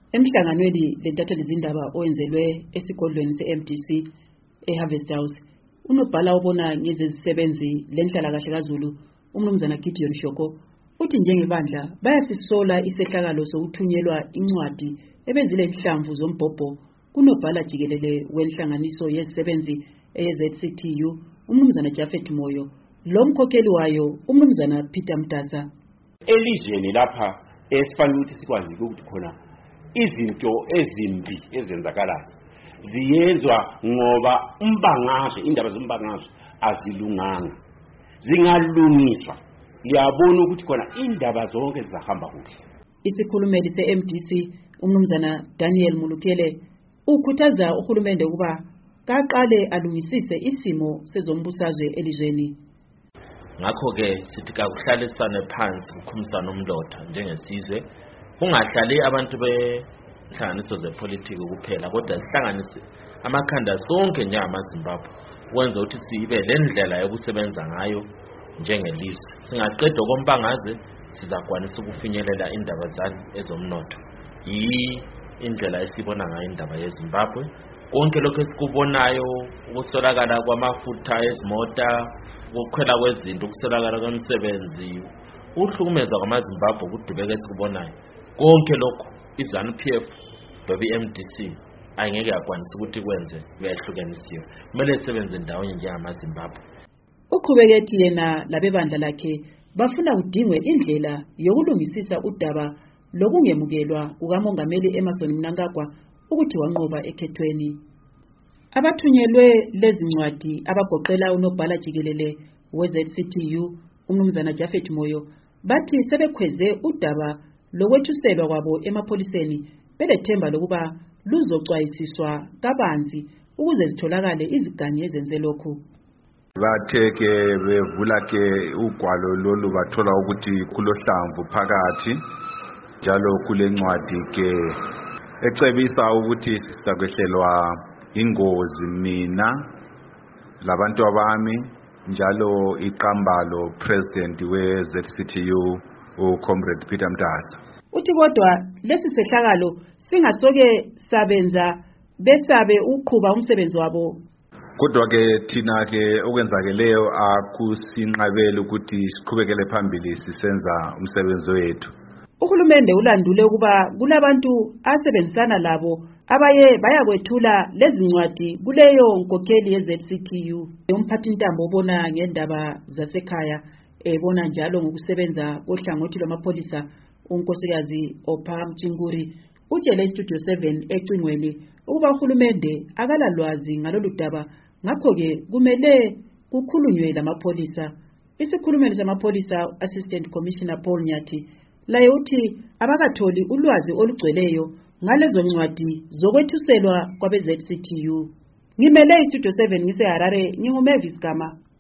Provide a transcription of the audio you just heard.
Emhlanganweni lentatheli izindaba owenzelwe esigodlweni seMDC eHarvest House, unobhala obona ngezezisebenzi lenhlalakahle kaZulu, umnumzana Gideon Shoko, uthi njengebandla bayasisola isehlakalo sokuthunyelwa incwadi ebezile inhlamvu zombhobho kunobhala jikelele wenhlanganiso yezisebenzi eyeZCTU, umnumzana Japhet Moyo, lo mkhokheli wayo umnumzana Peter Mdasa. Elizweni lapha esifanele ukuthi sikwazi ukuthi khona izinto ezimbi ezenzakalayo ziyenzwa ngoba umbangazwe, indaba zombangazwe azilunganga, zingalungiswa. Liyabona ukuthi khona indaba zonke zizahamba kuhle. Isikhulumeli seMDC umnumzana Daniel Mulukele ukhuthaza uhulumende ukuba kaqale alungisise isimo sezombusazwe elizweni. Ngakho ke sithi akuhlalisane phansi ukukhumisana umlotha njengesizwe, kungahlali abantu behlanganiso zepolitiki kuphela, kodwa sihlanganise amakhanda sonke njengamaZimbabwe ukwenza ukuthi sibe lendlela yokusebenza ngayo njengelizwe. Singaqeda kombangaze sizakwanisa ukufinyelela indaba ezomnotho. Indlela esibona ngayo indaba yeZimbabwe, konke lokho esikubonayo, ukusolakala kwamafutha ezimota, ukukhwela kwezinto, ukusolakala kwemisebenzi, uhlukumeza kwamaZimbabwe, ukudubeka esikubonayo, konke lokho iZANU-PF MDC ayengeke yakwanisa ukuthi kwenze kuyahlukanisiwe. Kumele sisebenze ndawonye njengamaZimbabwe. Uqhubeke yena labebandla lakhe bafuna kudingwe indlela yokulungisisa udaba lokungemukelwa kukamongameli Emmerson Mnangagwa ukuthi wanqoba ekhethweni. Abathunyelwe lezi ncwadi abagoqela unobhala jikelele weZCTU umnumzana Japhet Moyo bathi sebekhweze udaba lokwethuselwa kwabo emapholiseni belethemba lokuba luzocwayisiswa kabanzi ukuze zitholakale iziganyi ezenze lokhu. Batheke bevula ke ugwalo lolu bathola ukuthi kulohlamvu phakathi, njalo kulencwadi ke ecebisa ukuthi sizakwehlelwa ingozi mina labantu abami, njalo iqamba lo president weZCTU uComrade Peter Mdasa. Uthi kodwa lesi sehlakalo singasoke sabenza besabe uqhuba umsebenzi wabo. Kodwa ke thina ke okwenzakeleyo akusinqabele ukuthi siqhubekele phambili sisenza umsebenzi wethu. Uhulumende ulandule ukuba kulabantu asebenzisana labo abaye bayakwethula lezi ncwadi kuleyo nkokheli yeZCTU. Umphathintambo obona ngendaba zasekhaya ebona njalo ngokusebenza kohlangothi lwamapholisa unkosikazi Opha Mchinguri utshele iStudio 7 ecingweni ukuba uhulumende akalalwazi ngalolu daba, ngakho ke kumele kukhulunywe lamapholisa. Isikhulumeli samapholisa Assistant Commissioner Paul Nyathi laye uthi abakatholi ulwazi olugcweleyo ngalezo ncwadi zokwethuselwa kwabeZCTU. Ngimele iStudio 7 ngise Harare, nginguMavis Gama.